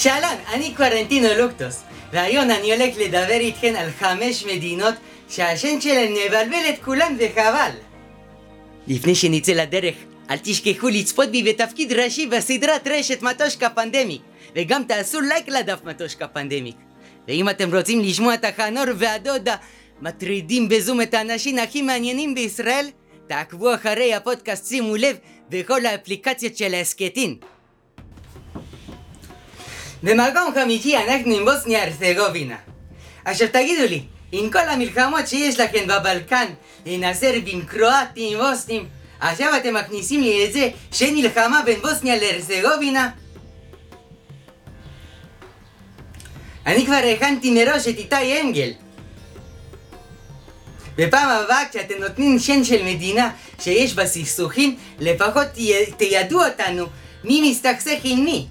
שלום, אני קוורנטינו לוקטוס, והיום אני הולך לדבר איתכם על 5 מדינות שהשם שלהן מבלבל את כולם וחבל. לפני שנצא לדרך, אל תשכחו לצפות בי בתפקיד ראשי בסדרת רשת מטושקה פנדמיק, וגם תעשו לייק לדף מטושקה פנדמיק. ואם אתם רוצים לשמוע את החנור והדודה מטרידים בזום את האנשים הכי מעניינים בישראל, תעקבו אחרי הפודקאסט, שימו לב, בכל האפליקציות של ההסקטים. במקום חמישי אנחנו עם בוסניה הרצגובינה. עכשיו תגידו לי, עם כל המלחמות שיש לכם בבלקן, עם הסרבים, קרואטים, בוסנים, עכשיו אתם מכניסים לי את זה שאין מלחמה בין בוסניה להרצגובינה? אני כבר הכנתי מראש את איתי אנגל. בפעם הבאה כשאתם נותנים שם של מדינה שיש בה סכסוכים, לפחות תיידעו אותנו מי מסתכסך עם מי.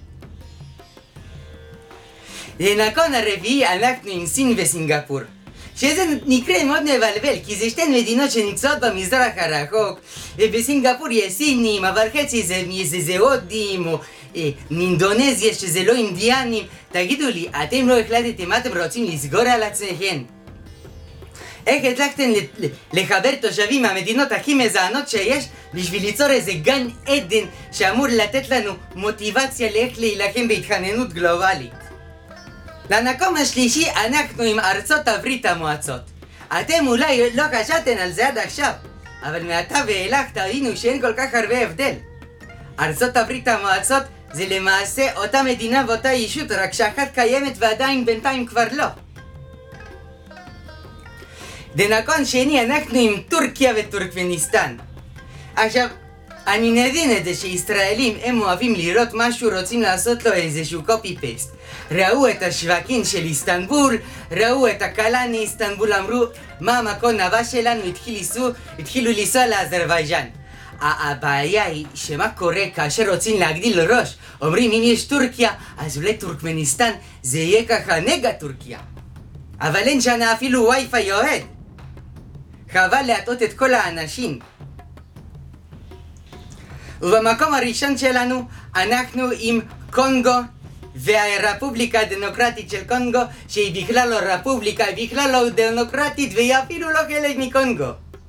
לנקון הרביעי אנחנו עם סין וסינגפור, שזה נקרא מאוד מבלבל כי זה שתי מדינות שנמצאות במזרח הרחוק, ובסינגפור יש סינים אבל חצי זה הודים או מאינדונזיה שזה לא אינדיאנים. תגידו לי, אתם לא החלטתם מה אתם רוצים לסגור על עצמכם? איך הצלחתם לחבר תושבים מהמדינות הכי מזענות שיש בשביל ליצור איזה גן עדן שאמור לתת לנו מוטיבציה לאיך להילחם בהתחממות גלובלית? למקום השלישי אנחנו עם ארצות הברית המועצות. אתם אולי לא חשבתם על זה עד עכשיו, אבל מעתה ואילך תבינו שאין כל כך הרבה הבדל. ארצות הברית המועצות זה למעשה אותה מדינה ואותה אישות, רק שאחת קיימת ועדיין בינתיים כבר לא. בנקון שני אנחנו עם טורקיה וטורקמניסטן. עכשיו, אני מבין את זה שישראלים הם אוהבים לראות משהו, רוצים לעשות לו איזשהו קופי פייסט. ראו את השווקים של איסטנבול, ראו את הקלה מאיסטנבול, אמרו מה המקום הבא שלנו, התחילו לנסוע לאזרבייג'אן. הבעיה היא שמה קורה כאשר רוצים להגדיל ראש, אומרים אם יש טורקיה אז אולי טורקמניסטן זה יהיה ככה נגד טורקיה, אבל אין שנה אפילו וי-פיי יורד. חבל להטעות את כל האנשים. ובמקום הראשון שלנו אנחנו עם קונגו והרפובליקה הדמוקרטית של קונגו, שהיא בכלל לא רפובליקה, היא בכלל לא דמוקרטית והיא אפילו לא חלק מקונגו.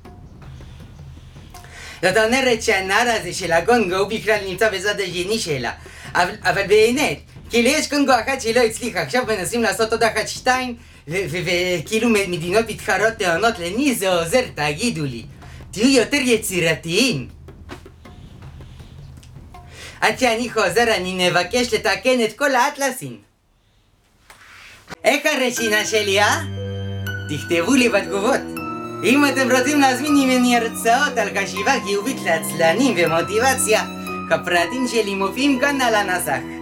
זאת אומרת שהנער הזה של הקונגו הוא בכלל נמצא בצד השני שלה, אבל באמת, כאילו יש קונגו אחת שלא הצליחה, עכשיו מנסים לעשות עוד אחת שתיים וכאילו מדינות מתחרות טענות, למי זה עוזר? תגידו לי, תהיו יותר יצירתיים. עד שאני חוזר אני מבקש לתקן את כל האטלסים. איך הרשימה שלי, תכתבו לי בתגובות. אם אתם רוצים להזמין ממני הרצאות על חשיבה חיובית לעצלנים ומוטיבציה, הפרטים שלי מופיעים כאן על הנסח.